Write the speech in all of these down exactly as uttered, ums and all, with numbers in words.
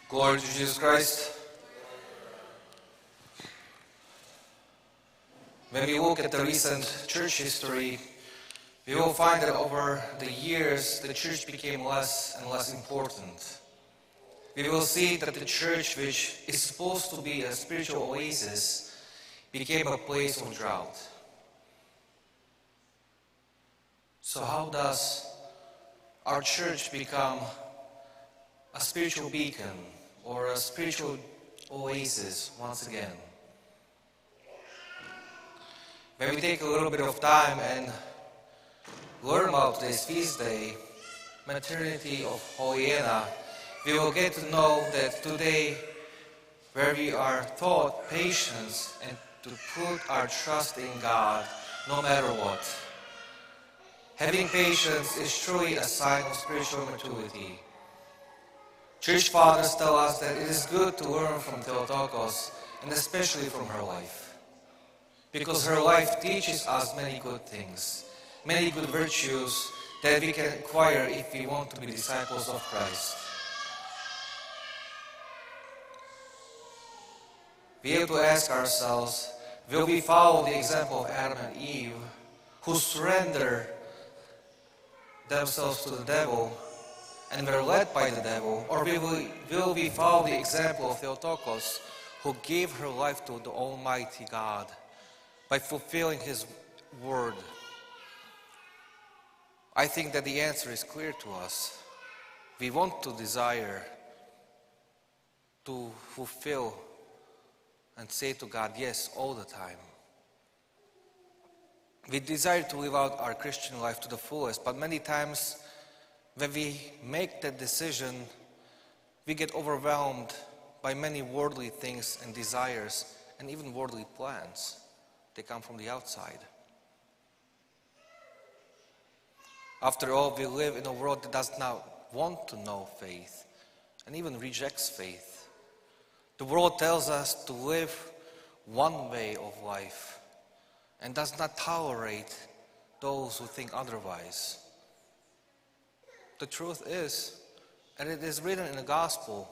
Glory to Jesus Christ. When we look at the recent church history, we will find that over the years the church became less and less important. We will see that the church, which is supposed to be a spiritual oasis, became a place of drought. So how does our church become a spiritual beacon or a spiritual oasis once again? When we take a little bit of time and learn about today's feast day, Maternity of Holy Anna, we will get to know that today, where we are taught patience and to put our trust in God no matter what. Having patience is truly a sign of spiritual maturity. Church fathers tell us that it is good to learn from Theotokos, and especially from her life. Because her life teaches us many good things, many good virtues that we can acquire if we want to be disciples of Christ. We have to ask ourselves, will we follow the example of Adam and Eve, who surrender themselves to the devil and were led by the devil, or will we, will we follow the example of Theotokos, who gave her life to the Almighty God by fulfilling His word? I think that the answer is clear to us. We want to desire to fulfill and say to God yes all the time. We desire to live out our Christian life to the fullest, but many times when we make that decision, we get overwhelmed by many worldly things and desires and even worldly plans. They come from the outside. After all, we live in a world that does not want to know faith and even rejects faith. The world tells us to live one way of life and does not tolerate those who think otherwise. The truth is, and it is written in the gospel,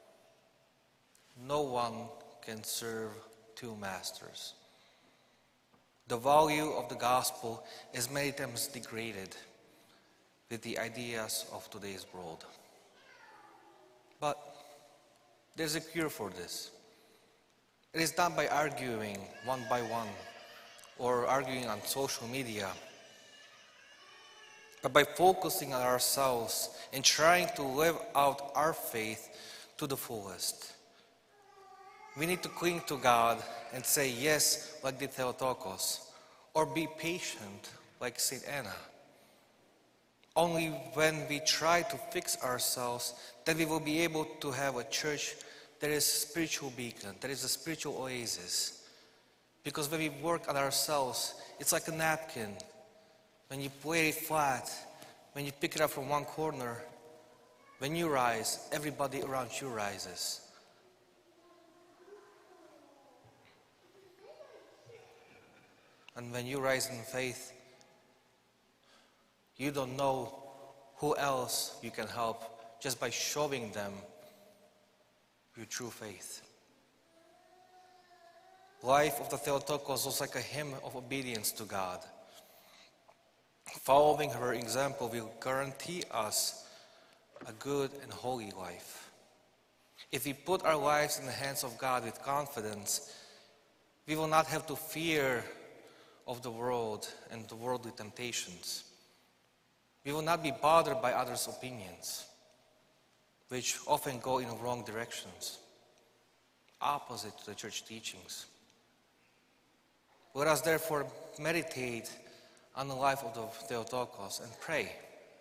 no one can serve two masters. The value of the gospel is many times degraded with the ideas of today's world. But there's a cure for this. It is done by arguing one by one or arguing on social media, but by focusing on ourselves and trying to live out our faith to the fullest. We need to cling to God and say yes like the Theotokos, or be patient like Saint Anna. Only when we try to fix ourselves, then we will be able to have a church that is a spiritual beacon, that is a spiritual oasis. Because when we work on ourselves, it's like a napkin. When you lay it flat, when you pick it up from one corner, when you rise, everybody around you rises. And when you rise in faith, you don't know who else you can help just by showing them your true faith. Life of the Theotokos was like a hymn of obedience to God. Following her example will guarantee us a good and holy life. If we put our lives in the hands of God with confidence, we will not have to fear of the world and the worldly temptations. We will not be bothered by others' opinions, which often go in wrong directions, opposite to the church teachings. Let us therefore meditate on the life of the Theotokos and pray.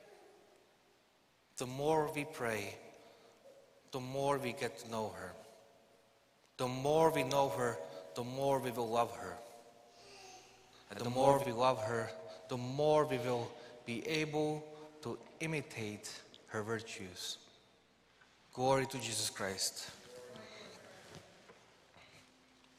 The more we pray, the more we get to know her. The more we know her, the more we will love her. And the more we love her, the more we will be able to imitate her virtues. Glory to Jesus Christ.